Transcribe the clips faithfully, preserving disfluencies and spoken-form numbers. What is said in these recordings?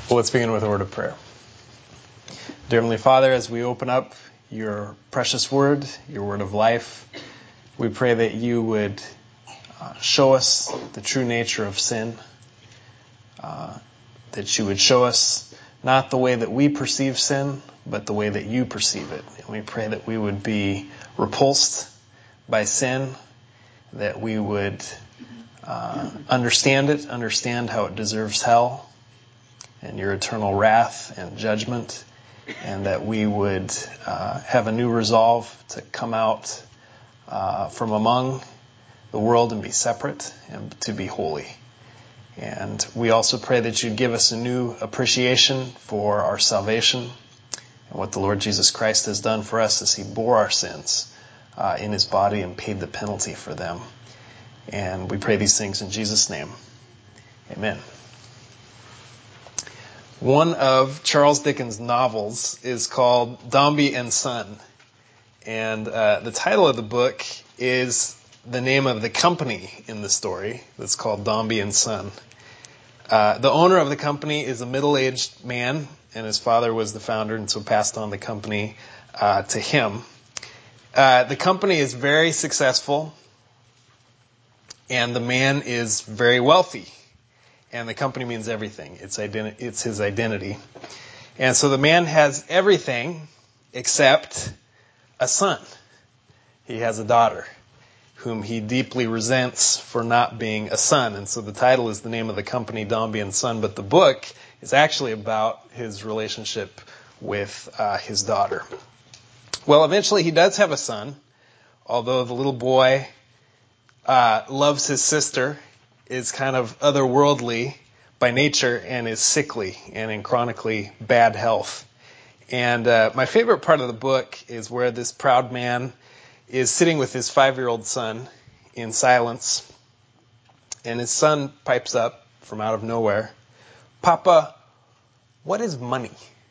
Well, let's begin with a word of prayer. Dear Heavenly Father, as we open up your precious word, your word of life, we pray that you would uh, show us the true nature of sin, uh, that you would show us not the way that we perceive sin, but the way that you perceive it. And we pray that we would be repulsed by sin, that we would uh, understand it, understand how it deserves hell, and your eternal wrath and judgment, and that we would uh, have a new resolve to come out uh, from among the world and be separate and to be holy. And we also pray that you'd give us a new appreciation for our salvation and what the Lord Jesus Christ has done for us as he bore our sins uh, in his body and paid the penalty for them. And we pray these things in Jesus' name. Amen. One of Charles Dickens' novels is called Dombey and Son. And uh, the title of the book is the name of the company in the story that's called Dombey and Son. Uh, the owner of the company is a middle-aged man, and his father was the founder and so passed on the company uh, to him. Uh, the company is very successful, and the man is very wealthy. And the company means everything. It's identi- it's his identity. And so the man has everything except a son. He has a daughter whom he deeply resents for not being a son. And so the title is the name of the company, Dombey and Son, but the book is actually about his relationship with uh, his daughter. Well, eventually he does have a son, although the little boy uh, loves his sister, is kind of otherworldly by nature, and is sickly and in chronically bad health. And uh, my favorite part of the book is where this proud man is sitting with his five-year-old son in silence, and his son pipes up from out of nowhere, "Papa, what is money?"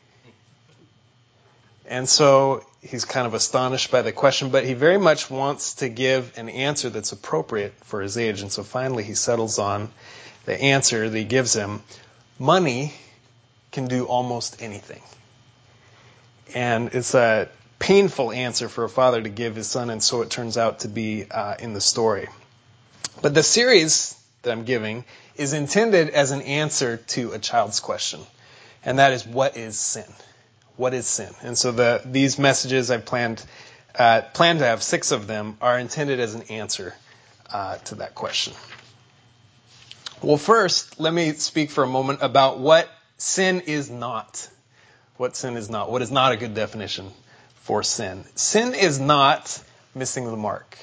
And so he's kind of astonished by the question, but he very much wants to give an answer that's appropriate for his age. And so finally he settles on the answer that he gives him: money can do almost anything. And it's a painful answer for a father to give his son, and so it turns out to be uh, in the story. But the series that I'm giving is intended as an answer to a child's question, and that is, what is sin? What is sin? And so the, these messages I've planned, uh, planned to have six of them are intended as an answer uh, to that question. Well, first, let me speak for a moment about what sin is not. What sin is not. What is not a good definition for sin. Sin is not missing the mark.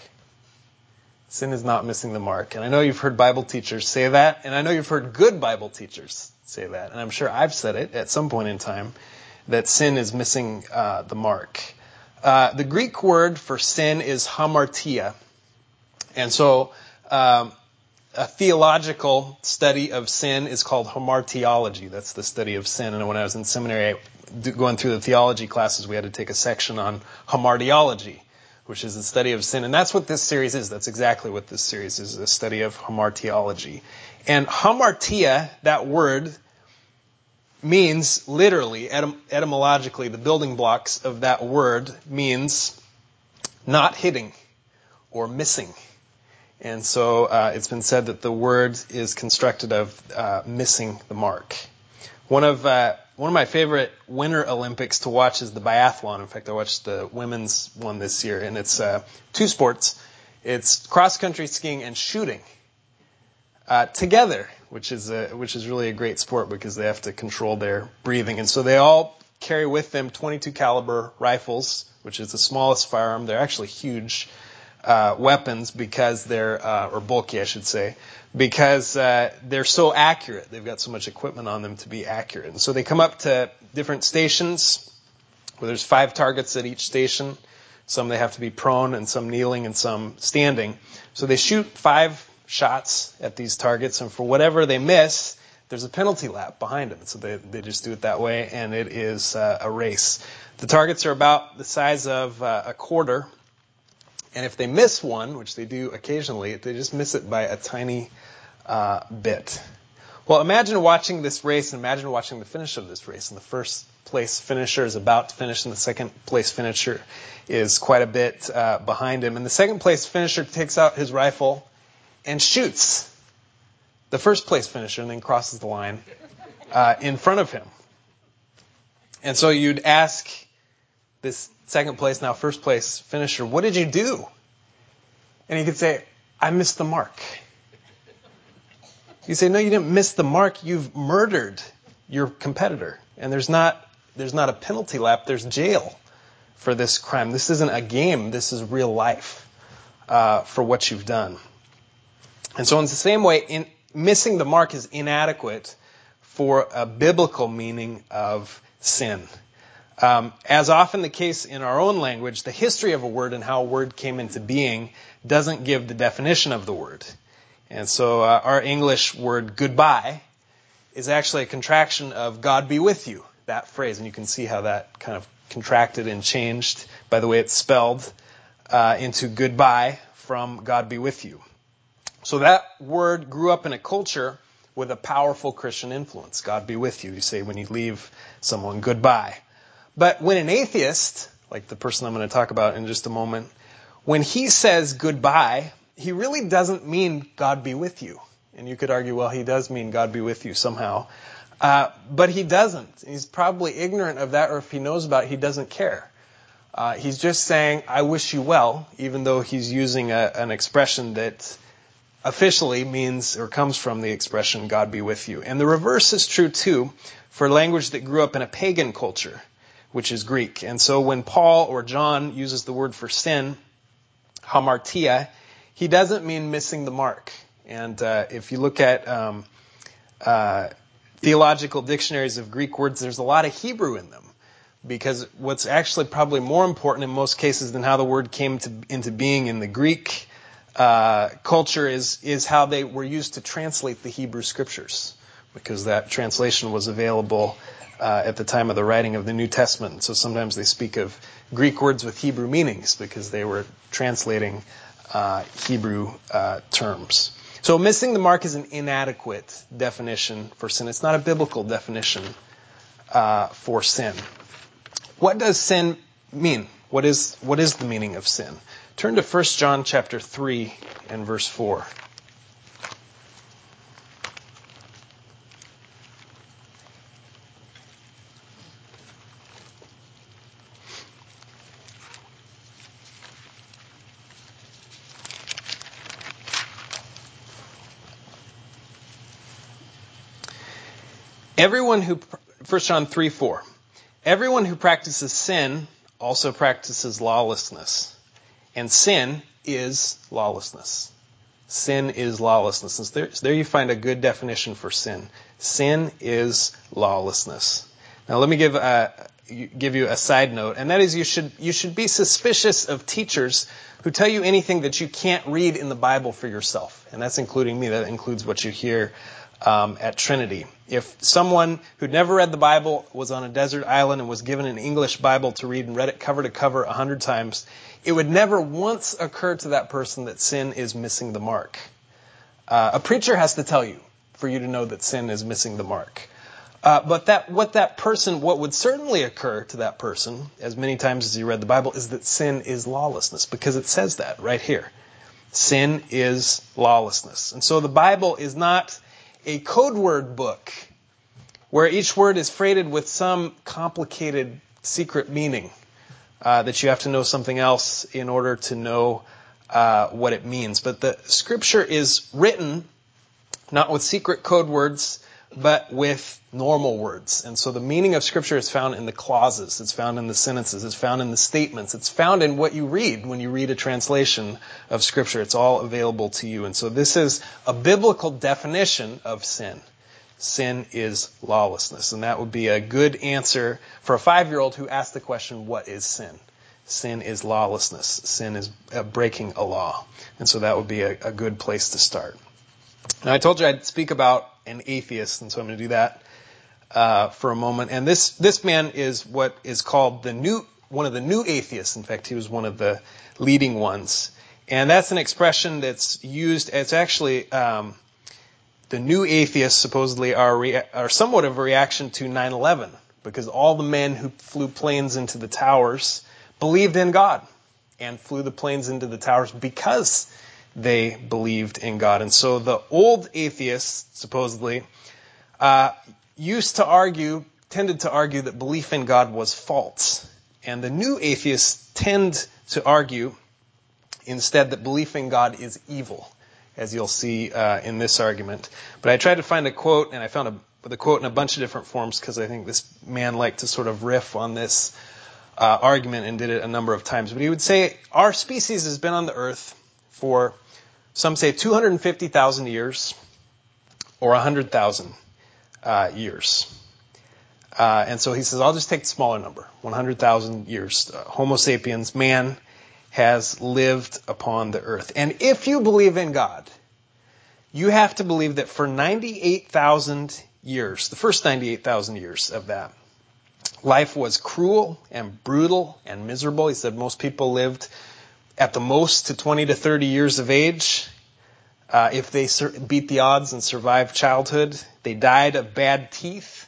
Sin is not missing the mark. And I know you've heard Bible teachers say that, and I know you've heard good Bible teachers say that, and I'm sure I've said it at some point in time, that sin is missing uh, the mark. Uh, the Greek word for sin is hamartia. And so um, a theological study of sin is called hamartiology. That's the study of sin. And when I was in seminary, going through the theology classes, we had to take a section on hamartiology, which is the study of sin. And that's what this series is. That's exactly what this series is, a study of hamartiology. And hamartia, that word, means literally, etym- etymologically, the building blocks of that word means not hitting or missing. And so uh, it's been said that the word is constructed of uh, missing the mark. One of uh, one of my favorite Winter Olympics to watch is the biathlon. In fact, I watched the women's one this year, and it's uh, two sports. It's cross-country skiing and shooting uh, together, which is a, which is really a great sport because they have to control their breathing. And so they all carry with them twenty-two caliber rifles, which is the smallest firearm. They're actually huge uh, weapons because they're, uh, or bulky, I should say, because uh, they're so accurate. They've got so much equipment on them to be accurate. And so they come up to different stations where there's five targets at each station. Some they have to be prone, and some kneeling, and some standing. So they shoot five shots at these targets, and for whatever they miss, there's a penalty lap behind them. So they, they just do it that way, and it is uh, a race. The targets are about the size of uh, a quarter, and if they miss one, which they do occasionally, they just miss it by a tiny uh, bit. Well, imagine watching this race and imagine watching the finish of this race. And the first place finisher is about to finish and the second place finisher is quite a bit uh, behind him. And the second place finisher takes out his rifle and shoots the first place finisher and then crosses the line uh, in front of him. And so you'd ask this second place, now first place finisher, what did you do? And he could say, I missed the mark. You say, no, you didn't miss the mark. You've murdered your competitor. And there's not there's not a penalty lap. There's jail for this crime. This isn't a game. This is real life uh, for what you've done. And so in the same way, in, missing the mark is inadequate for a biblical meaning of sin. Um, as often the case in our own language, the history of a word and how a word came into being doesn't give the definition of the word. And so uh, our English word goodbye is actually a contraction of God be with you, that phrase. And you can see how that kind of contracted and changed by the way it's spelled uh, into goodbye from God be with you. So that word grew up in a culture with a powerful Christian influence. God be with you. You say when you leave someone goodbye. But when an atheist, like the person I'm going to talk about in just a moment, when he says goodbye, he really doesn't mean God be with you. And you could argue, well, he does mean God be with you somehow. Uh, but he doesn't. He's probably ignorant of that, or if he knows about it, he doesn't care. Uh, he's just saying, I wish you well, even though he's using a, an expression that officially means or comes from the expression God be with you. And the reverse is true too for language that grew up in a pagan culture, which is Greek. And so when Paul or John uses the word for sin, hamartia, he doesn't mean missing the mark. And uh, if you look at um, uh, theological dictionaries of Greek words, there's a lot of Hebrew in them. Because what's actually probably more important in most cases than how the word came to, into being in the Greek uh, culture is, is how they were used to translate the Hebrew scriptures. Because that translation was available uh, at the time of the writing of the New Testament. So sometimes they speak of Greek words with Hebrew meanings because they were translating Uh, Hebrew uh, terms. So missing the mark is an inadequate definition for sin. It's not a biblical definition uh, for sin. What does sin mean? What is what is the meaning of sin? Turn to First John chapter three and verse four. Everyone who, First John three four, everyone who practices sin also practices lawlessness. And sin is lawlessness. Sin is lawlessness. And there, there you find a good definition for sin. Sin is lawlessness. Now let me give uh, give you a side note, and that is you should you should be suspicious of teachers who tell you anything that you can't read in the Bible for yourself. And that's including me. That includes what you hear Um, at Trinity. If someone who'd never read the Bible was on a desert island and was given an English Bible to read and read it cover to cover a hundred times, it would never once occur to that person that sin is missing the mark. Uh, a preacher has to tell you for you to know that sin is missing the mark. Uh, but that what that person, what would certainly occur to that person, as many times as you read the Bible, is that sin is lawlessness, because it says that right here. Sin is lawlessness. And so the Bible is not a code word book where each word is freighted with some complicated secret meaning uh, that you have to know something else in order to know uh, what it means. But the Scripture is written not with secret code words, but with normal words. And so the meaning of Scripture is found in the clauses. It's found in the sentences. It's found in the statements. It's found in what you read when you read a translation of Scripture. It's all available to you. And so this is a biblical definition of sin. Sin is lawlessness. And that would be a good answer for a five-year-old who asked the question, what is sin? Sin is lawlessness. Sin is breaking a law. And so that would be a, a good place to start. Now, I told you I'd speak about an atheist, and so I'm going to do that uh, for a moment. And this this man is what is called the new one of the new atheists. In fact, he was one of the leading ones. And that's an expression that's used. It's actually um, the new atheists supposedly are, rea- are somewhat of a reaction to nine eleven, because all the men who flew planes into the towers believed in God and flew the planes into the towers because they believed in God. And so the old atheists, supposedly, uh, used to argue, tended to argue that belief in God was false. And the new atheists tend to argue instead that belief in God is evil, as you'll see uh, in this argument. But I tried to find a quote, and I found a, the quote in a bunch of different forms because I think this man liked to sort of riff on this uh, argument and did it a number of times. But he would say, our species has been on the earth for, some say, two hundred fifty thousand years or one hundred thousand uh, years. Uh, and so he says, I'll just take the smaller number, one hundred thousand years. Uh, Homo sapiens, man, has lived upon the earth. And if you believe in God, you have to believe that for ninety-eight thousand years, the first ninety-eight thousand years of that, life was cruel and brutal and miserable. He said most people lived at the most to twenty to thirty years of age. Uh, if they sur- beat the odds and survived childhood, they died of bad teeth.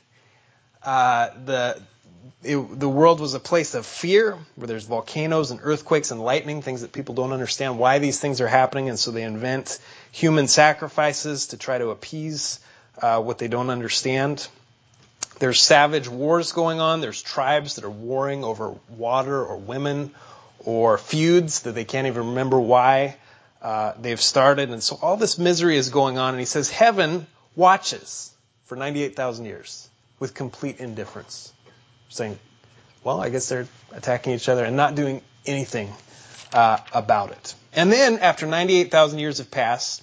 Uh, the it, the world was a place of fear, where there's volcanoes and earthquakes and lightning, things that people don't understand why these things are happening, and so they invent human sacrifices to try to appease uh, what they don't understand. There's savage wars going on. There's tribes that are warring over water or women or feuds that they can't even remember why uh, they've started. And so all this misery is going on. And he says heaven watches for ninety-eight thousand years with complete indifference, saying, well, I guess they're attacking each other and not doing anything uh, about it. And then after ninety-eight thousand years have passed,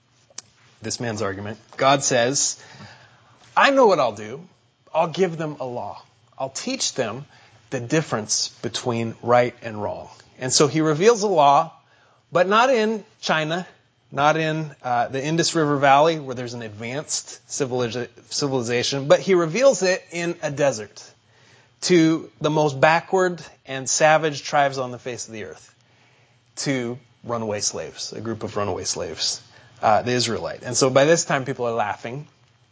this man's argument, God says, I know what I'll do. I'll give them a law. I'll teach them the difference between right and wrong. And so he reveals a law, but not in China, not in uh, the Indus River Valley where there's an advanced civiliza- civilization, but he reveals it in a desert to the most backward and savage tribes on the face of the earth, to runaway slaves, a group of runaway slaves, uh, the Israelite. And so by this time people are laughing.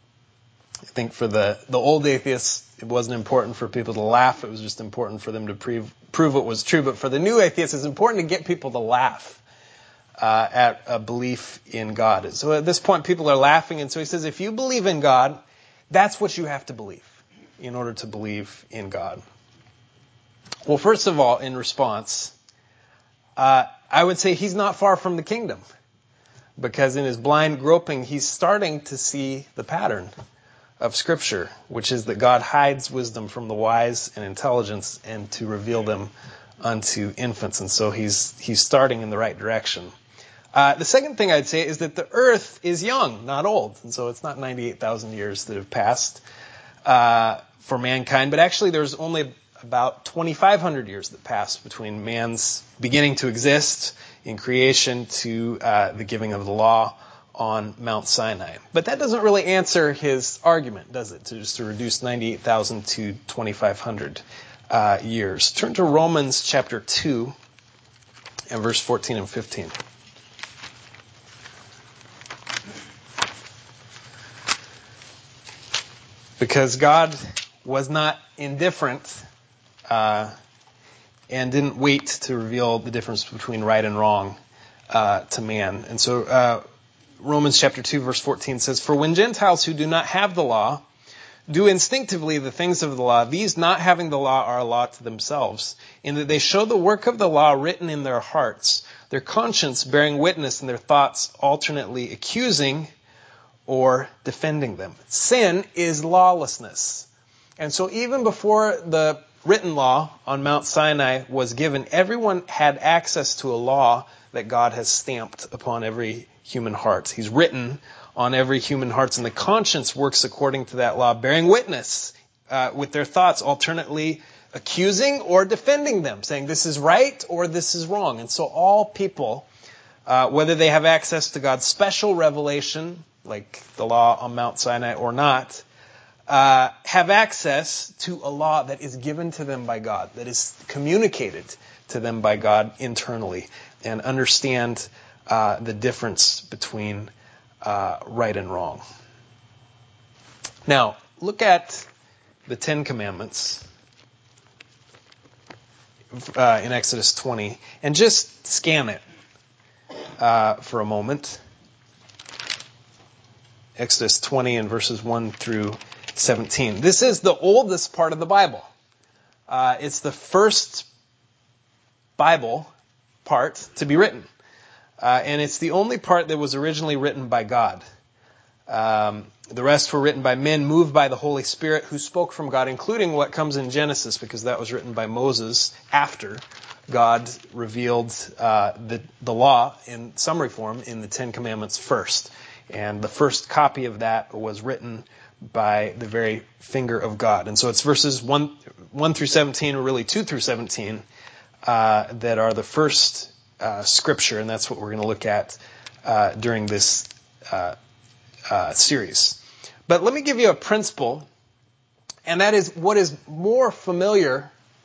I think for the, the old atheists, it wasn't important for people to laugh. It was just important for them to prove, prove what was true. But for the new atheists, it's important to get people to laugh uh, at a belief in God. So at this point, people are laughing. And so he says, if you believe in God, that's what you have to believe in order to believe in God. Well, first of all, in response, uh, I would say he's not far from the kingdom. Because in his blind groping, he's starting to see the pattern of Scripture, which is that God hides wisdom from the wise and intelligence and to reveal them unto infants. And so he's he's starting in the right direction. Uh, the second thing I'd say is that the earth is young, not old. And so it's not ninety-eight thousand years that have passed uh, for mankind, but actually there's only about twenty-five hundred years that passed between man's beginning to exist in creation to uh, the giving of the law on Mount Sinai. But that doesn't really answer his argument, does it? To just to reduce ninety-eight thousand to twenty-five hundred uh, years. Turn to Romans chapter two and verse fourteen and fifteen. Because God was not indifferent uh, and didn't wait to reveal the difference between right and wrong uh, to man. And so uh, Romans chapter two verse fourteen says, for when Gentiles who do not have the law do instinctively the things of the law, these not having the law are a law to themselves, in that they show the work of the law written in their hearts, their conscience bearing witness and their thoughts alternately accusing or defending them. Sin is lawlessness. And so even before the written law on Mount Sinai was given, everyone had access to a law that God has stamped upon every human heart. He's written on every human heart, and the conscience works according to that law, bearing witness uh, with their thoughts, alternately accusing or defending them, saying this is right or this is wrong. And so all people, uh, whether they have access to God's special revelation, like the law on Mount Sinai or not, uh, have access to a law that is given to them by God, that is communicated to them by God internally, and understand uh, the difference between uh, right and wrong. Now, look at the Ten Commandments uh, in Exodus twenty, and just scan it uh, for a moment. Exodus twenty and verses one through seventeen. This is the oldest part of the Bible. Uh, it's the first Bible part to be written. Uh, and it's the only part that was originally written by God. Um, the rest were written by men moved by the Holy Spirit who spoke from God, including what comes in Genesis, because that was written by Moses after God revealed uh, the, the law in summary form in the Ten Commandments first. And the first copy of that was written by the very finger of God. And so it's verses one, one through seventeen, or really two through seventeen, uh, that are the first uh, scripture, and that's what we're going to look at uh, during this uh, uh, series. But let me give you a principle, and that is what is more familiar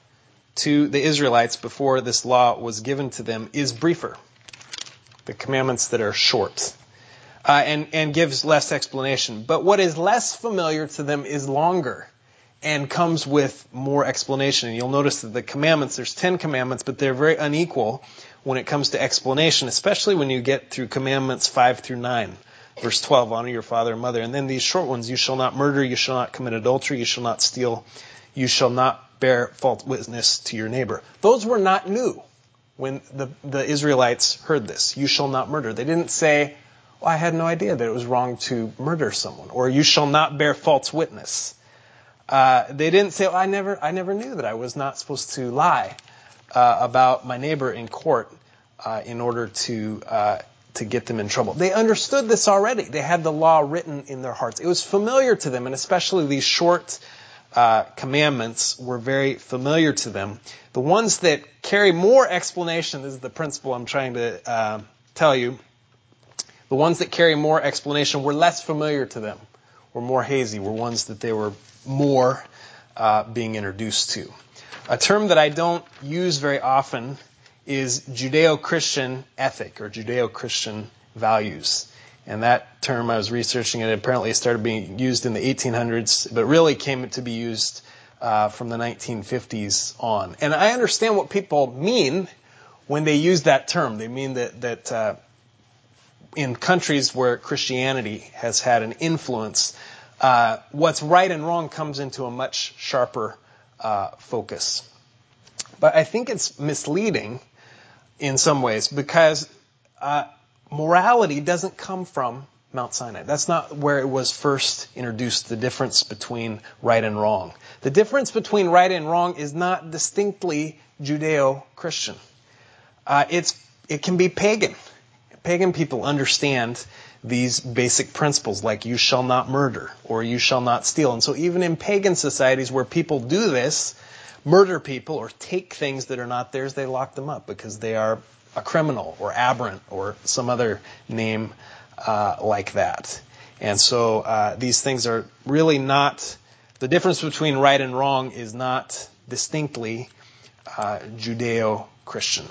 to the Israelites before this law was given to them is briefer. The commandments that are short. Uh, and, and gives less explanation. But what is less familiar to them is longer and comes with more explanation. And you'll notice that the commandments, there's ten commandments, but they're very unequal when it comes to explanation, especially when you get through commandments five through nine. Verse twelve, honor your father and mother. And then these short ones, you shall not murder, you shall not commit adultery, you shall not steal, you shall not bear false witness to your neighbor. Those were not new when the, the Israelites heard this. You shall not murder. They didn't say, well, I had no idea that it was wrong to murder someone, or you shall not bear false witness. Uh, they didn't say, well, I never, I never knew that I was not supposed to lie uh, about my neighbor in court uh, in order to uh, to get them in trouble. They understood this already. They had the law written in their hearts. It was familiar to them, and especially these short uh, commandments were very familiar to them. The ones that carry more explanation, this is the principle I'm trying to uh, tell you. The ones that carry more explanation were less familiar to them, were more hazy, were ones that they were more uh, being introduced to. A term that I don't use very often is Judeo-Christian ethic or Judeo-Christian values. And that term, I was researching it, apparently it started being used in the eighteen hundreds, but really came to be used uh, from the nineteen fifties on. And I understand what people mean when they use that term. They mean that, that uh, in countries where Christianity has had an influence, uh, what's right and wrong comes into a much sharper uh, focus. But I think it's misleading in some ways because uh, morality doesn't come from Mount Sinai. That's not where it was first introduced, the difference between right and wrong. The difference between right and wrong is not distinctly Judeo-Christian. Uh, it's it can be pagan. Pagan people understand these basic principles like you shall not murder or you shall not steal. And so even in pagan societies where people do this, murder people or take things that are not theirs, they lock them up because they are a criminal or aberrant or some other name uh, like that. And so uh, these things are really not, the difference between right and wrong is not distinctly uh, Judeo-Christian.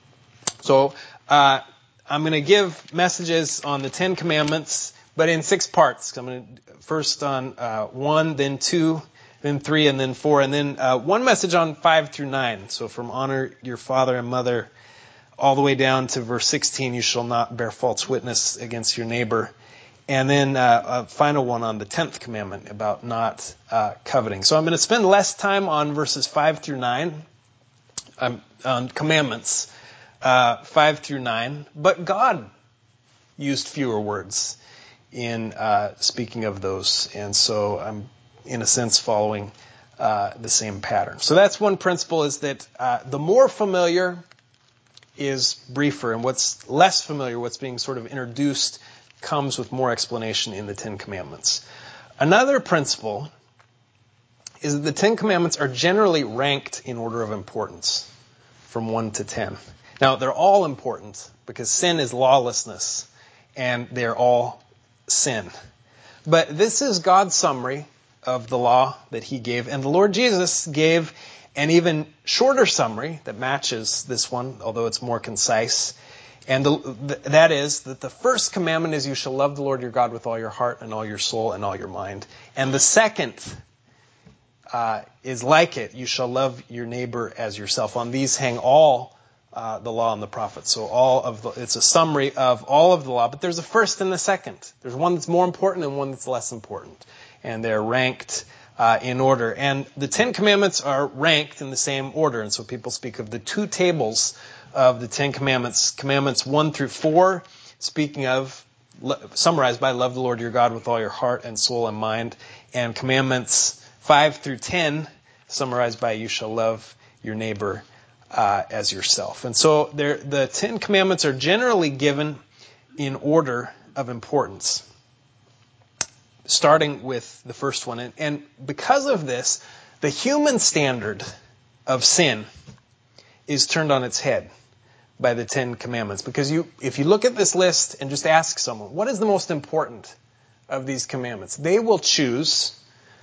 So, uh, I'm going to give messages on the Ten Commandments, but in six parts. I'm going to first on uh, one, then two, then three, and then four, and then uh, one message on five through nine. So from honor your father and mother all the way down to verse sixteen, you shall not bear false witness against your neighbor. And then uh, a final one on the tenth commandment about not uh, coveting. So I'm going to spend less time on verses five through nine, um, on commandments. Uh, five through nine, but God used fewer words in uh, speaking of those, and so I'm, in a sense, following uh, the same pattern. So that's one principle, is that uh, the more familiar is briefer, and what's less familiar, what's being sort of introduced, comes with more explanation in the Ten Commandments. Another principle is that the Ten Commandments are generally ranked in order of importance, from one to ten. Now, they're all important because sin is lawlessness, and they're all sin. But this is God's summary of the law that he gave, and the Lord Jesus gave an even shorter summary that matches this one, although it's more concise, And the, the, that is that the first commandment is you shall love the Lord your God with all your heart and all your soul and all your mind. And the second uh, is like it. You shall love your neighbor as yourself. On these hang all uh, the law and the prophets. So all of the, it's a summary of all of the law. But there's a first and a second. There's one that's more important and one that's less important. And they're ranked uh, in order. And the Ten Commandments are ranked in the same order. And so people speak of the two tables of the Ten Commandments. Commandments one through four, speaking of, summarized by love the Lord your God with all your heart and soul and mind. And commandments five through ten, summarized by you shall love your neighbor uh, as yourself. And so the Ten Commandments are generally given in order of importance, starting with the first one. And, and because of this, the human standard of sin is turned on its head by the Ten Commandments. Because you, if you look at this list and just ask someone, what is the most important of these commandments? They will choose,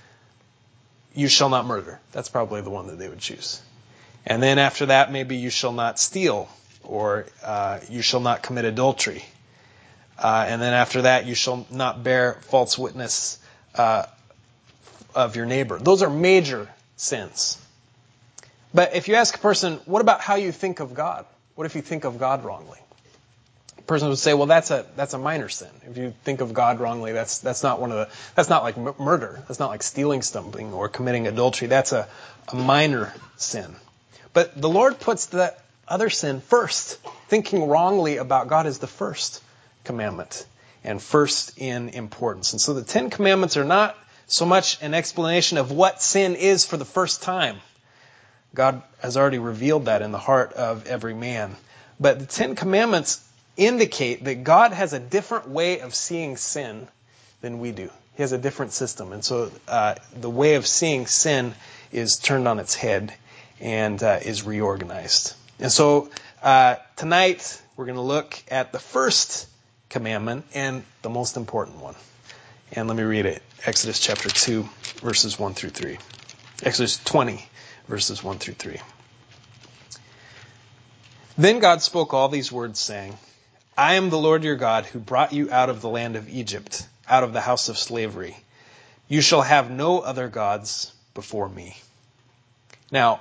you shall not murder. That's probably the one that they would choose. And then after that, maybe you shall not steal, or uh, you shall not commit adultery. Uh, and then after that, you shall not bear false witness uh, of your neighbor. Those are major sins. But if you ask a person, what about how you think of God? What if you think of God wrongly? A person would say, well, that's a that's a minor sin. If you think of God wrongly, that's that's not one of the that's not like m- murder. That's not like stealing something or committing adultery. That's a, a minor sin. But the Lord puts the other sin first. Thinking wrongly about God is the first commandment and first in importance. And so the Ten Commandments are not so much an explanation of what sin is for the first time. God has already revealed that in the heart of every man. But the Ten Commandments indicate that God has a different way of seeing sin than we do. He has a different system. And so uh, the way of seeing sin is turned on its head and uh, is reorganized. And so uh, tonight we're going to look at the first commandment and the most important one. And let me read it. Exodus chapter two, verses one through three. Exodus twenty. Verses one through three. Then God spoke all these words, saying, I am the Lord your God, who brought you out of the land of Egypt, out of the house of slavery. You shall have no other gods before me. Now,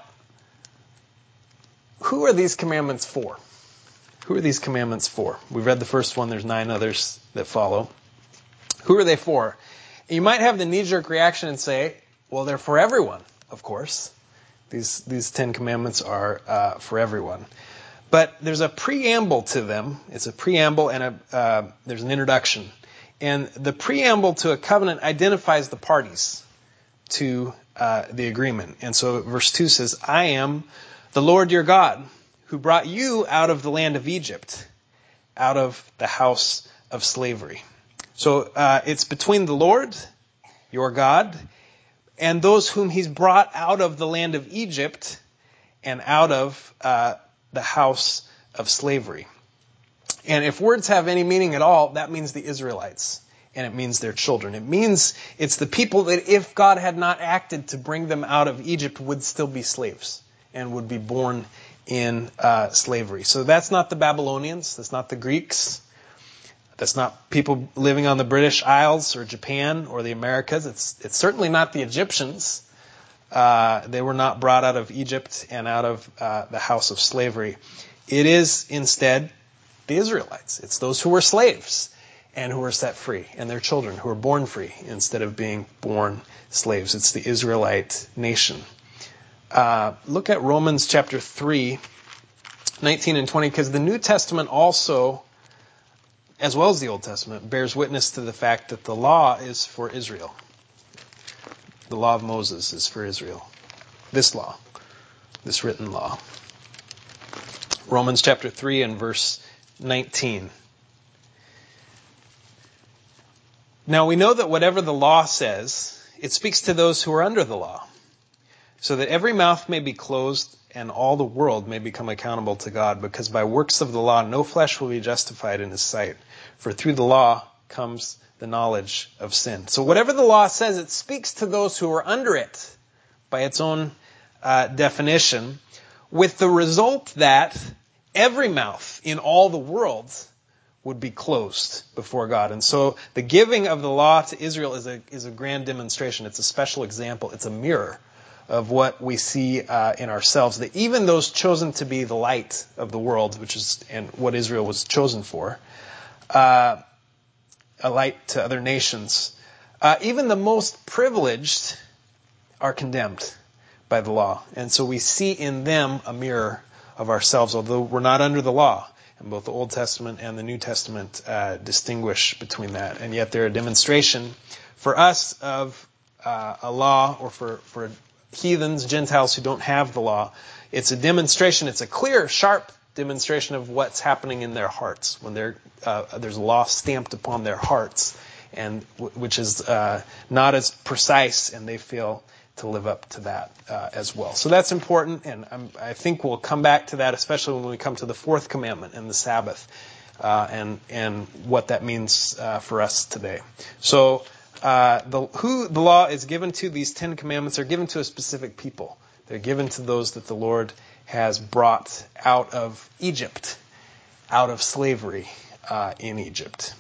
who are these commandments for? Who are these commandments for? We've read the first one. There's nine others that follow. Who are they for? You might have the knee-jerk reaction and say, well, they're for everyone, of course. These these Ten Commandments are uh, for everyone. But there's a preamble to them. It's a preamble and a, uh, there's an introduction. And the preamble to a covenant identifies the parties to uh, the agreement. And so verse two says, I am the Lord your God, who brought you out of the land of Egypt, out of the house of slavery. So uh, it's between the Lord, your God, and those whom he's brought out of the land of Egypt and out of uh, the house of slavery. And if words have any meaning at all, that means the Israelites. And it means their children. It means it's the people that if God had not acted to bring them out of Egypt would still be slaves and would be born in uh, slavery. So that's not the Babylonians. That's not the Greeks. That's not people living on the British Isles or Japan or the Americas. It's it's certainly not the Egyptians. Uh, they were not brought out of Egypt and out of uh, the house of slavery. It is instead the Israelites. It's those who were slaves and who were set free, and their children who were born free instead of being born slaves. It's the Israelite nation. Uh, look at Romans chapter three, nineteen and twenty, because the New Testament also, as well as the Old Testament, bears witness to the fact that the law is for Israel. The law of Moses is for Israel. This law, this written law. Romans chapter three and verse nineteen. Now we know that whatever the law says, it speaks to those who are under the law, so that every mouth may be closed and all the world may become accountable to God, because by works of the law no flesh will be justified in his sight. For through the law comes the knowledge of sin. So whatever the law says, it speaks to those who are under it by its own uh, definition, with the result that every mouth in all the world would be closed before God. And so the giving of the law to Israel is a is a grand demonstration. It's a special example. It's a mirror of what we see uh, in ourselves. That even those chosen to be the light of the world, which is and what Israel was chosen for, uh, a light to other nations, uh, even the most privileged are condemned by the law. And so we see in them a mirror of ourselves, although we're not under the law. And both the Old Testament and the New Testament uh, distinguish between that. And yet they're a demonstration for us of uh, a law, or for, for heathens, Gentiles who don't have the law. It's a demonstration, it's a clear, sharp demonstration of what's happening in their hearts when they're, uh, there's a law stamped upon their hearts, and w- which is uh, not as precise, and they feel to live up to that uh, as well. So that's important, and I'm, I think we'll come back to that, especially when we come to the fourth commandment and the Sabbath, uh, and and what that means uh, for us today. So uh, the, who the law is given to, these Ten Commandments are given to a specific people. They're given to those that the Lord has brought out of Egypt, out of slavery uh, in Egypt.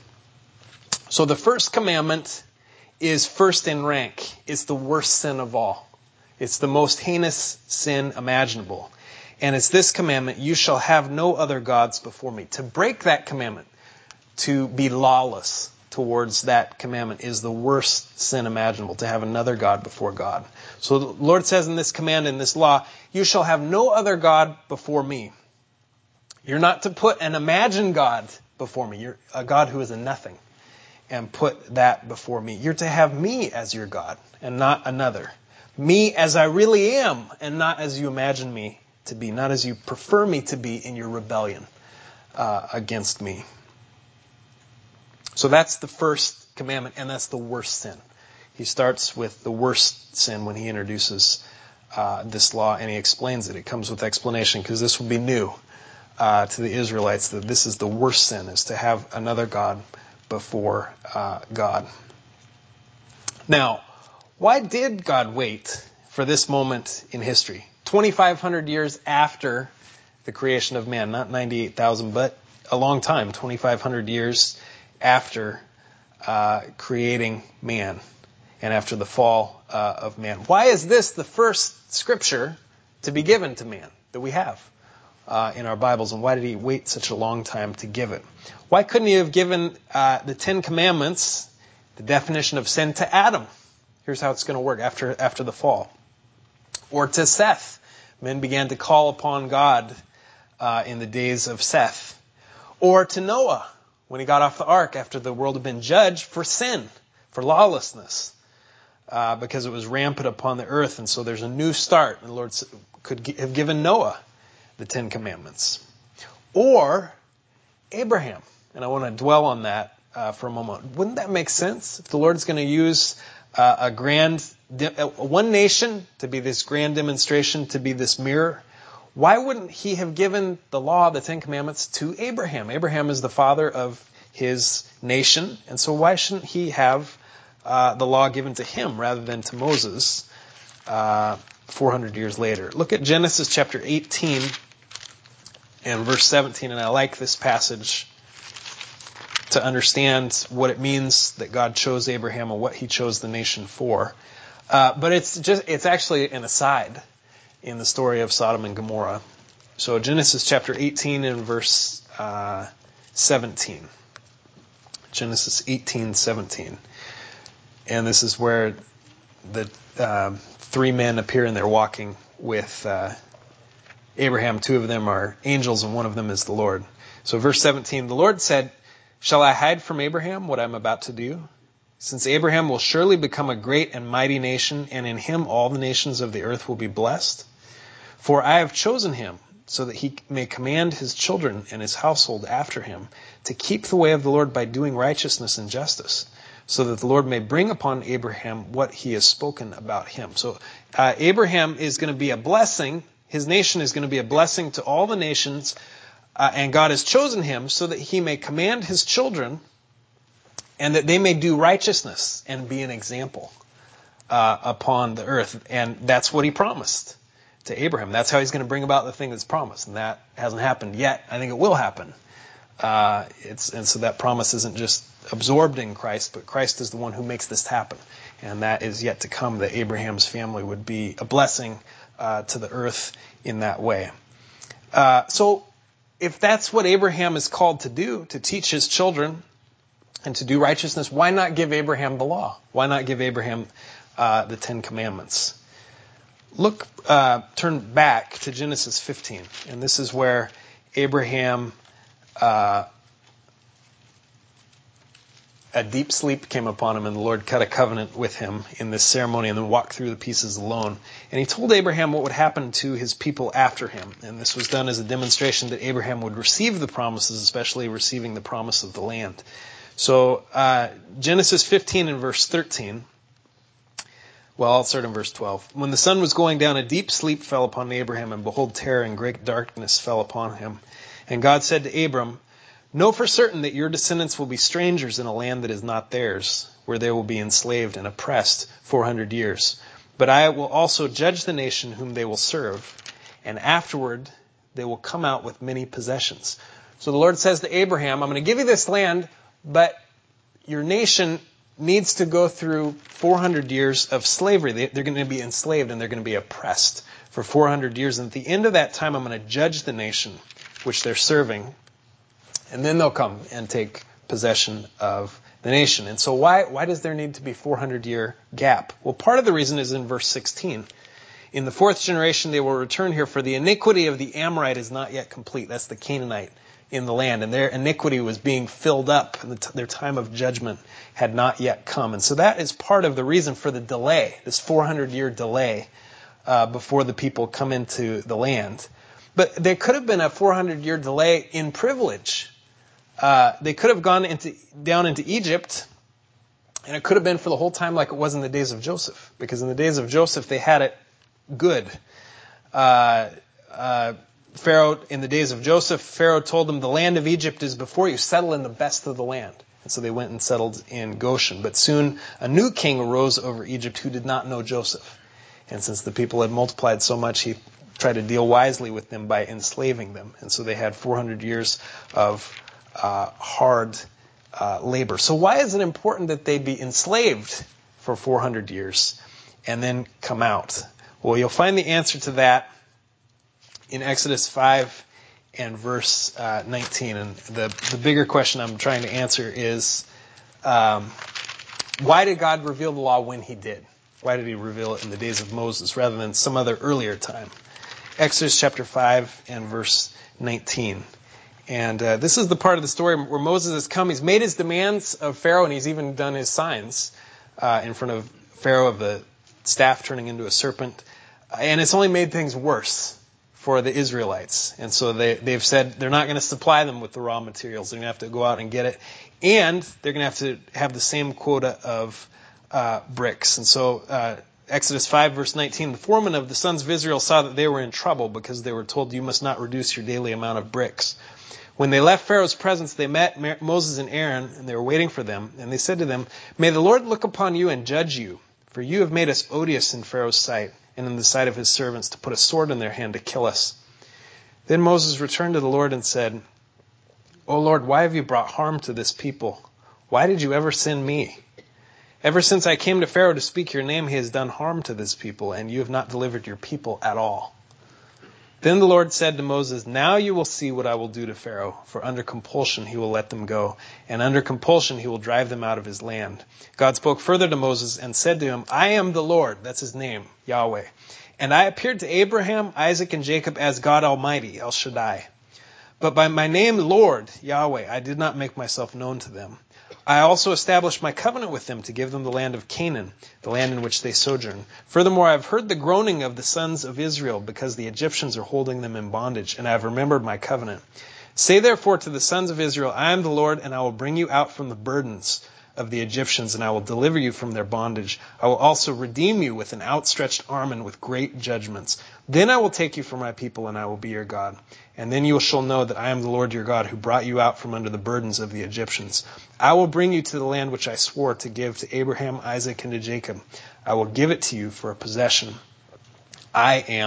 So the first commandment is first in rank. It's the worst sin of all. It's the most heinous sin imaginable. And it's this commandment: you shall have no other gods before me. To break that commandment, to be lawless towards that commandment, is the worst sin imaginable, to have another God before God. So the Lord says in this command, in this law, you shall have no other God before me. You're not to put an imagined God before me. You're a God who is a nothing, and put that before me. You're to have me as your God and not another. Me as I really am and not as you imagine me to be, not as you prefer me to be in your rebellion uh, against me. So that's the first commandment, and that's the worst sin. He starts with the worst sin when he introduces uh, this law, and he explains it. It comes with explanation, because this will be new uh, to the Israelites, that this is the worst sin, is to have another God before uh, God. Now, why did God wait for this moment in history? twenty-five hundred years after the creation of man, not ninety-eight thousand, but a long time, twenty-five hundred years after uh, creating man and after the fall uh, of man. Why is this the first scripture to be given to man that we have uh, in our Bibles, and why did he wait such a long time to give it? Why couldn't he have given uh, the Ten Commandments, the definition of sin, to Adam? Here's how it's going to work after after the fall. Or to Seth. Men began to call upon God uh, in the days of Seth. Or to Noah, when he got off the ark after the world had been judged for sin, for lawlessness, uh, because it was rampant upon the earth. And so there's a new start. And the Lord could have given Noah the Ten Commandments. Or Abraham. And I want to dwell on that uh, for a moment. Wouldn't that make sense? If the Lord's going to use uh, a grand, de- one nation to be this grand demonstration, to be this mirror, why wouldn't he have given the law, the Ten Commandments, to Abraham? Abraham is the father of his nation, and so why shouldn't he have uh, the law given to him rather than to Moses uh, four hundred years later? Look at Genesis chapter eighteen and verse seventeen, and I like this passage to understand what it means that God chose Abraham and what he chose the nation for. Uh, but it's just it's actually an aside in the story of Sodom and Gomorrah. So Genesis chapter eighteen and verse uh, seventeen. Genesis eighteen seventeen. And this is where the uh, three men appear, and they're walking with uh, Abraham. Two of them are angels, and one of them is the Lord. So verse seventeen, the Lord said, "Shall I hide from Abraham what I'm about to do? Since Abraham will surely become a great and mighty nation, and in him all the nations of the earth will be blessed. For I have chosen him, so that he may command his children and his household after him to keep the way of the Lord by doing righteousness and justice, so that the Lord may bring upon Abraham what he has spoken about him." So uh, Abraham is going to be a blessing. His nation is going to be a blessing to all the nations, uh, and God has chosen him so that he may command his children and that they may do righteousness and be an example uh, upon the earth. And that's what he promised. to Abraham. That's how he's going to bring about the thing that's promised. And that hasn't happened yet. I think it will happen. Uh, it's, and so that promise isn't just absorbed in Christ, but Christ is the one who makes this happen. And that is yet to come, that Abraham's family would be a blessing uh, to the earth in that way. Uh, so if that's what Abraham is called to do, to teach his children and to do righteousness, why not give Abraham the law? Why not give Abraham uh, the Ten Commandments? Look, uh, turn back to Genesis fifteen. And this is where Abraham... Uh, a deep sleep came upon him, and the Lord cut a covenant with him in this ceremony and then walked through the pieces alone. And he told Abraham what would happen to his people after him. And this was done as a demonstration that Abraham would receive the promises, especially receiving the promise of the land. So uh, Genesis fifteen and verse thirteen. Well, I'll start in verse twelve. When the sun was going down, a deep sleep fell upon Abraham, and behold, terror and great darkness fell upon him. And God said to Abram, know for certain that your descendants will be strangers in a land that is not theirs, where they will be enslaved and oppressed four hundred years. But I will also judge the nation whom they will serve, and afterward they will come out with many possessions. So the Lord says to Abraham, I'm going to give you this land, but your nation needs to go through four hundred years of slavery. They, they're going to be enslaved and they're going to be oppressed for four hundred years. And at the end of that time, I'm going to judge the nation which they're serving. And then they'll come and take possession of the nation. And so why, why does there need to be a four hundred year gap? Well, part of the reason is in verse sixteen. In the fourth generation they will return here, for the iniquity of the Amorite is not yet complete. That's the Canaanite in the land. And their iniquity was being filled up, and the t- their time of judgment had not yet come. And so that is part of the reason for the delay, this four hundred year delay uh, before the people come into the land. But there could have been a four hundred year delay in privilege. Uh, they could have gone into down into Egypt, and it could have been for the whole time like it was in the days of Joseph. Because in the days of Joseph, they had it good. Uh, uh, Pharaoh, in the days of Joseph, Pharaoh told them, the land of Egypt is before you, settle in the best of the land. And so they went and settled in Goshen. But soon a new king arose over Egypt who did not know Joseph. And since the people had multiplied so much, he tried to deal wisely with them by enslaving them. And so they had four hundred years of Uh, hard uh, labor. So why is it important that they be enslaved for four hundred years and then come out? Well, you'll find the answer to that in Exodus five and verse uh, nineteen. And the, the bigger question I'm trying to answer is, um, why did God reveal the law when he did? Why did he reveal it in the days of Moses rather than some other earlier time? Exodus chapter five and verse nineteen. And uh, this is the part of the story where Moses has come. He's made his demands of Pharaoh, and he's even done his signs uh, in front of Pharaoh of the staff turning into a serpent. And it's only made things worse for the Israelites. And so they, they've said they're not going to supply them with the raw materials. They're going to have to go out and get it. And they're going to have to have the same quota of uh, bricks. And so uh, Exodus five, verse nineteen, the foreman of the sons of Israel saw that they were in trouble because they were told, you must not reduce your daily amount of bricks. When they left Pharaoh's presence, they met Moses and Aaron, and they were waiting for them. And they said to them, may the Lord look upon you and judge you, for you have made us odious in Pharaoh's sight and in the sight of his servants, to put a sword in their hand to kill us. Then Moses returned to the Lord and said, O Lord, why have you brought harm to this people? Why did you ever send me? Ever since I came to Pharaoh to speak your name, he has done harm to this people, and you have not delivered your people at all. Then the Lord said to Moses, now you will see what I will do to Pharaoh, for under compulsion he will let them go, and under compulsion he will drive them out of his land. God spoke further to Moses and said to him, I am the Lord, that's his name, Yahweh. And I appeared to Abraham, Isaac, and Jacob as God Almighty, El Shaddai. But by my name, Lord, Yahweh, I did not make myself known to them. I also established my covenant with them to give them the land of Canaan, the land in which they sojourn. Furthermore, I have heard the groaning of the sons of Israel, because the Egyptians are holding them in bondage, and I have remembered my covenant. Say therefore to the sons of Israel, I am the Lord, and I will bring you out from the burdens of the Egyptians, and I will deliver you from their bondage. I will also redeem you with an outstretched arm and with great judgments. Then I will take you for my people, and I will be your God. And then you shall know that I am the Lord your God, who brought you out from under the burdens of the Egyptians. I will bring you to the land which I swore to give to Abraham, Isaac, and to Jacob. I will give it to you for a possession. I am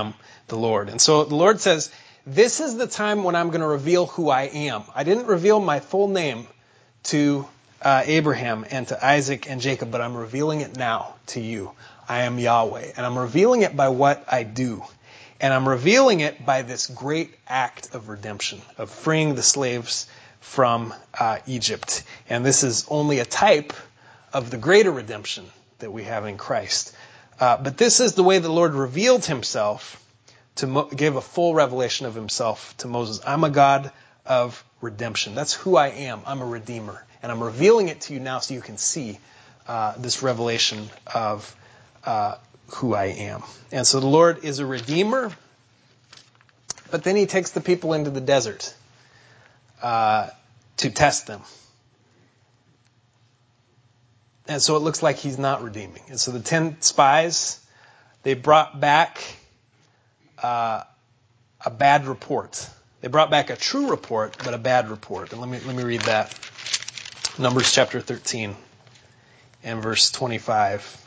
the Lord. And so the Lord says, this is the time when I'm going to reveal who I am. I didn't reveal my full name to uh, Abraham and to Isaac and Jacob, but I'm revealing it now to you. I am Yahweh. And I'm revealing it by what I do. And I'm revealing it by this great act of redemption, of freeing the slaves from uh, Egypt. And this is only a type of the greater redemption that we have in Christ. Uh, but this is the way the Lord revealed himself to mo- give a full revelation of himself to Moses. I'm a God of redemption. That's who I am. I'm a redeemer. And I'm revealing it to you now so you can see uh, this revelation of uh, who I am. And so the Lord is a redeemer, but then he takes the people into the desert uh, to test them. And so it looks like he's not redeeming. And so the ten spies, they brought back uh, a bad report. They brought back a true report, but a bad report. And let me let me read that. Numbers chapter thirteen and verse twenty-five.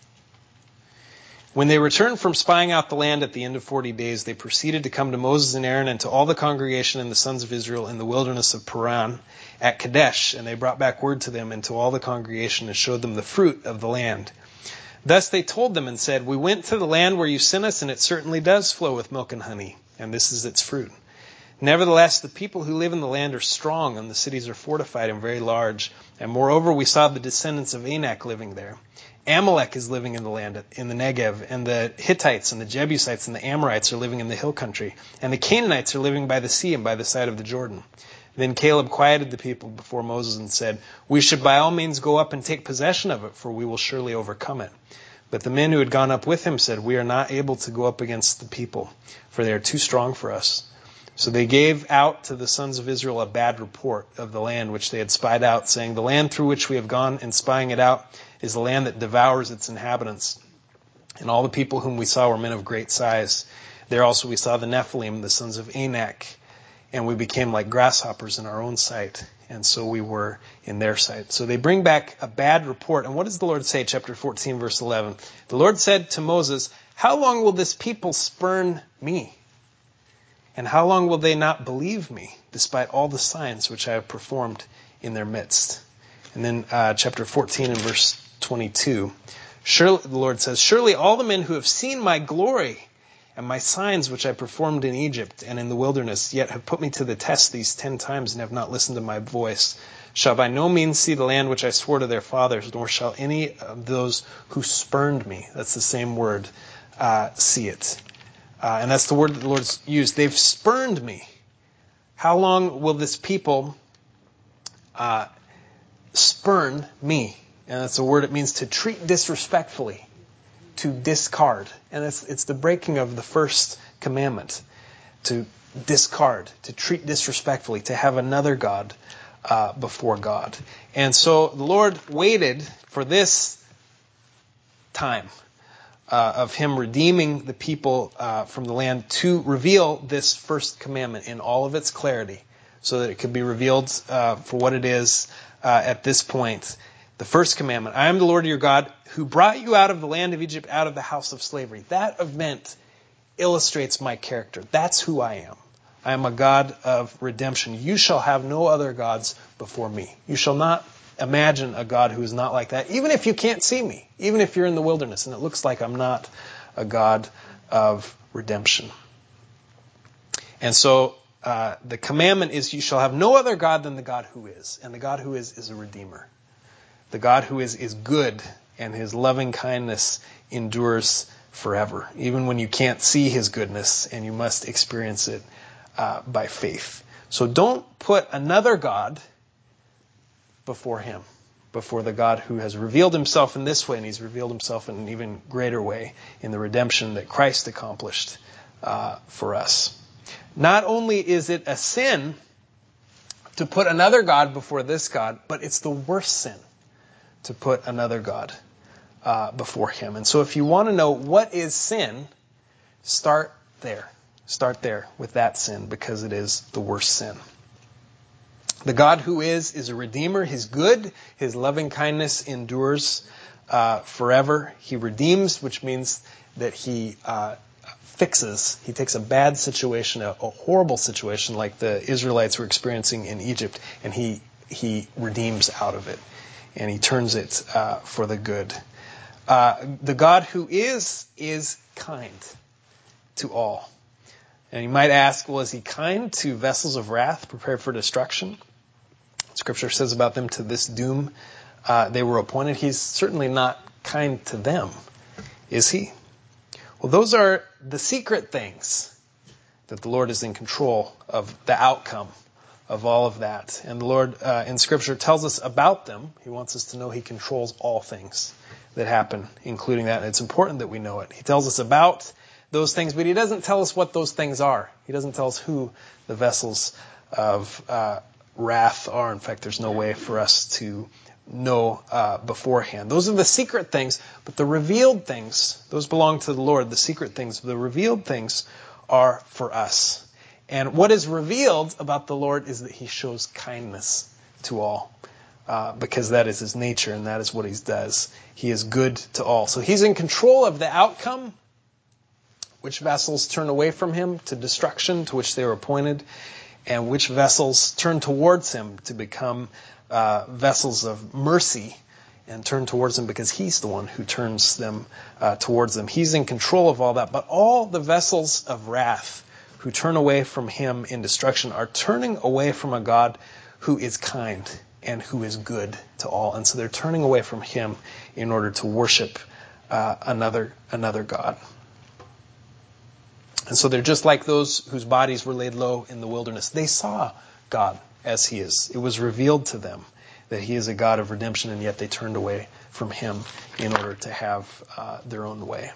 When they returned from spying out the land at the end of forty days, they proceeded to come to Moses and Aaron and to all the congregation and the sons of Israel in the wilderness of Paran at Kadesh. And they brought back word to them and to all the congregation and showed them the fruit of the land. Thus they told them and said, we went to the land where you sent us, and it certainly does flow with milk and honey, and this is its fruit. Nevertheless, the people who live in the land are strong, and the cities are fortified and very large. And moreover, we saw the descendants of Anak living there. Amalek is living in the land, in the Negev, and the Hittites and the Jebusites and the Amorites are living in the hill country, and the Canaanites are living by the sea and by the side of the Jordan. Then Caleb quieted the people before Moses and said, we should by all means go up and take possession of it, for we will surely overcome it. But the men who had gone up with him said, we are not able to go up against the people, for they are too strong for us. So they gave out to the sons of Israel a bad report of the land which they had spied out, saying, the land through which we have gone and spying it out is the land that devours its inhabitants. And all the people whom we saw were men of great size. There also we saw the Nephilim, the sons of Anak, and we became like grasshoppers in our own sight, and so we were in their sight. So they bring back a bad report. And what does the Lord say? Chapter fourteen, verse eleven. The Lord said to Moses, how long will this people spurn me? And how long will they not believe me, despite all the signs which I have performed in their midst? And then uh, chapter fourteen and verse twenty-two. Surely, the Lord says, surely all the men who have seen my glory and my signs which I performed in Egypt and in the wilderness, yet have put me to the test these ten times and have not listened to my voice, shall by no means see the land which I swore to their fathers, nor shall any of those who spurned me, that's the same word, uh, see it. Uh, and that's the word that the Lord's used. They've spurned me. How long will this people uh, spurn me? And that's a word, it means to treat disrespectfully, to discard. And it's, it's the breaking of the first commandment, to discard, to treat disrespectfully, to have another God uh, before God. And so the Lord waited for this time Uh, of him redeeming the people uh, from the land to reveal this first commandment in all of its clarity so that it could be revealed uh, for what it is uh, at this point. The first commandment, I am the Lord your God who brought you out of the land of Egypt, out of the house of slavery. That event illustrates my character. That's who I am. I am a God of redemption. You shall have no other gods before me. You shall not imagine a God who is not like that, even if you can't see me, even if you're in the wilderness and it looks like I'm not a God of redemption. And so uh, the commandment is you shall have no other God than the God who is. And the God who is is a redeemer. The God who is is good, and his loving kindness endures forever, even when you can't see his goodness and you must experience it uh, by faith. So don't put another God before him, before the God who has revealed himself in this way, and he's revealed himself in an even greater way in the redemption that Christ accomplished uh, for us. Not only is it a sin to put another God before this God, but it's the worst sin to put another God uh, before him. And so if you want to know what is sin, start there. Start there with that sin, because it is the worst sin. The God who is, is a redeemer. He's good. His loving kindness endures uh, forever. He redeems, which means that he uh, fixes. He takes a bad situation, a, a horrible situation like the Israelites were experiencing in Egypt, and he he redeems out of it, and he turns it uh, for the good. Uh, the God who is, is kind to all. And you might ask, well, is he kind to vessels of wrath prepared for destruction? Scripture says about them, to this doom uh, they were appointed. He's certainly not kind to them, is he? Well, those are the secret things that the Lord is in control of, the outcome of all of that. And the Lord uh, in Scripture tells us about them. He wants us to know he controls all things that happen, including that. And it's important that we know it. He tells us about those things, but he doesn't tell us what those things are. He doesn't tell us who the vessels of uh, wrath are. In fact, there's no way for us to know uh, beforehand. Those are the secret things, but the revealed things, those belong to the Lord. The secret things, the revealed things are for us. And what is revealed about the Lord is that he shows kindness to all, uh, because that is his nature and that is what he does. He is good to all. So he's in control of the outcome, which vessels turn away from him to destruction, to which they were appointed, and which vessels turn towards him to become uh, vessels of mercy and turn towards him, because he's the one who turns them uh, towards them. He's in control of all that. But all the vessels of wrath who turn away from him in destruction are turning away from a God who is kind and who is good to all. And so they're turning away from him in order to worship uh, another another God. And so they're just like those whose bodies were laid low in the wilderness. They saw God as he is. It was revealed to them that he is a God of redemption, and yet they turned away from him in order to have uh, their own way.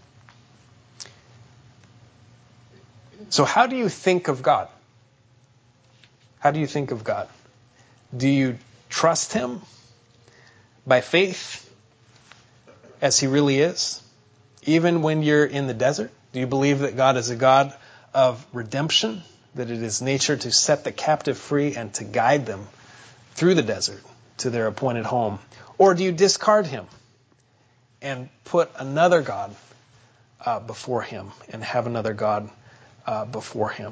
So how do you think of God? How do you think of God? Do you trust him by faith as he really is? Even when you're in the desert? Do you believe that God is a God of redemption, that it is nature to set the captive free and to guide them through the desert to their appointed home? Or do you discard him and put another God uh, before him and have another God uh, before him?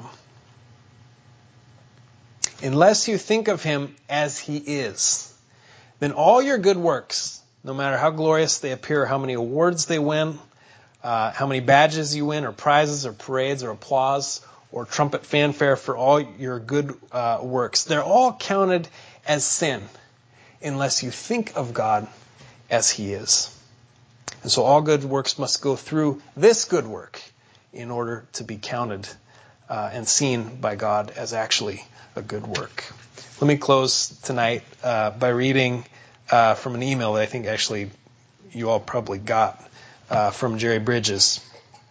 Unless you think of him as he is, then all your good works, no matter how glorious they appear, how many awards they win, Uh, how many badges you win, or prizes, or parades, or applause, or trumpet fanfare for all your good uh, works, they're all counted as sin unless you think of God as he is. And so all good works must go through this good work in order to be counted uh, and seen by God as actually a good work. Let me close tonight uh, by reading uh, from an email that I think actually you all probably got Uh, from Jerry Bridges,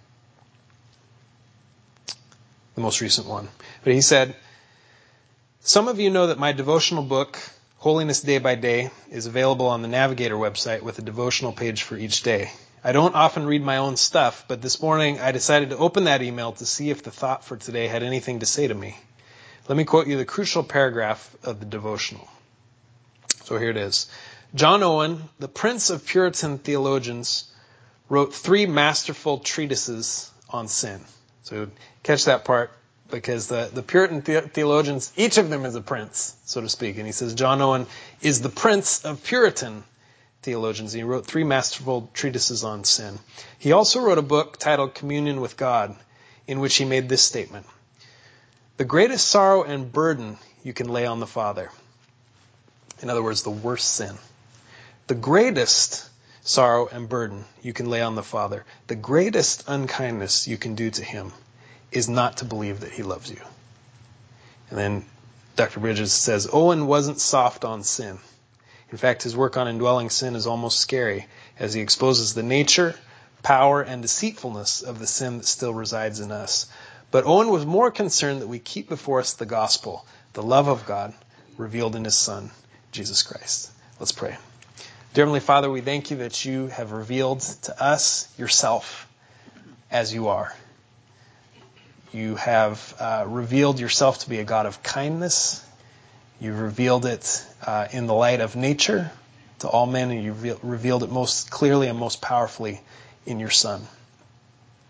the most recent one. But he said, some of you know that my devotional book, Holiness Day by Day, is available on the Navigator website with a devotional page for each day. I don't often read my own stuff, but this morning I decided to open that email to see if the thought for today had anything to say to me. Let me quote you the crucial paragraph of the devotional. So here it is. John Owen, the prince of Puritan theologians, wrote three masterful treatises on sin. So catch that part, because the, the Puritan the- theologians, each of them is a prince, so to speak. And he says John Owen is the prince of Puritan theologians. He wrote three masterful treatises on sin. He also wrote a book titled Communion with God, in which he made this statement. The greatest sorrow and burden you can lay on the Father. In other words, the worst sin. The greatest sorrow and burden you can lay on the Father, the greatest unkindness you can do to him, is not to believe that he loves you. And then Doctor Bridges says, Owen wasn't soft on sin. In fact, his work on indwelling sin is almost scary, as he exposes the nature, power, and deceitfulness of the sin that still resides in us. But Owen was more concerned that we keep before us the gospel, the love of God, revealed in his Son, Jesus Christ. Let's pray. Dear Heavenly Father, we thank you that you have revealed to us yourself as you are. You have uh, revealed yourself to be a God of kindness. You've revealed it uh, in the light of nature to all men, and you've revealed it most clearly and most powerfully in your Son.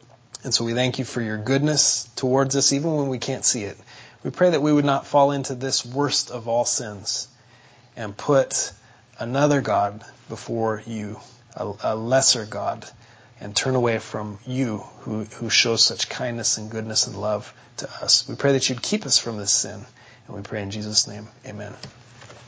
And so we thank you for your goodness towards us, even when we can't see it. We pray that we would not fall into this worst of all sins and put another God before you, a, a lesser God, and turn away from you who, who shows such kindness and goodness and love to us. We pray that you'd keep us from this sin. And we pray in Jesus' name, amen.